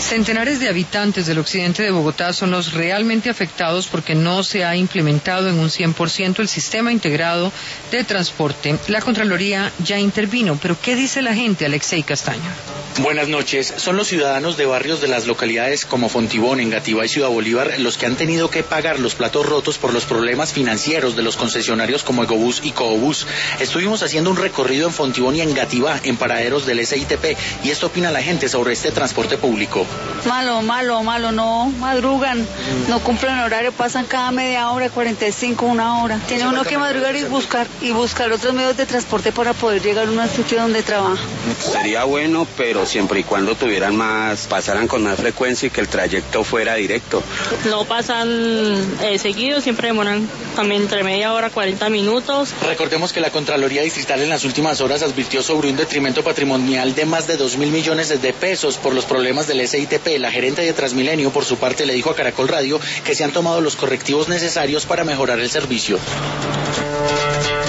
Centenares de habitantes del occidente de Bogotá son los realmente afectados porque no se ha implementado en un 100% el sistema integrado de transporte. La Contraloría ya intervino, pero ¿qué dice la gente, Alexei Castaño? Buenas noches. Son los ciudadanos de barrios de las localidades como Fontibón, Engativá y Ciudad Bolívar los que han tenido que pagar los platos rotos por los problemas financieros de los concesionarios como Ecobús y Coobús. Estuvimos haciendo un recorrido en Fontibón y Engativá, en paraderos del SITP, y esto opina la gente sobre este transporte público. Malo, no madrugan, no cumplen horario, pasan cada media hora, 45, una hora. Tiene uno que madrugar y buscar otros medios de transporte para poder llegar a un sitio donde trabaja. Sería bueno, pero siempre y cuando pasaran con más frecuencia y que el trayecto fuera directo. No pasan seguido, siempre demoran también entre media hora, 40 minutos. Recordemos que la Contraloría Distrital en las últimas horas advirtió sobre un detrimento patrimonial de más de 2.000 millones de pesos por los problemas del SITP. La gerente de Transmilenio, por su parte, le dijo a Caracol Radio que se han tomado los correctivos necesarios para mejorar el servicio.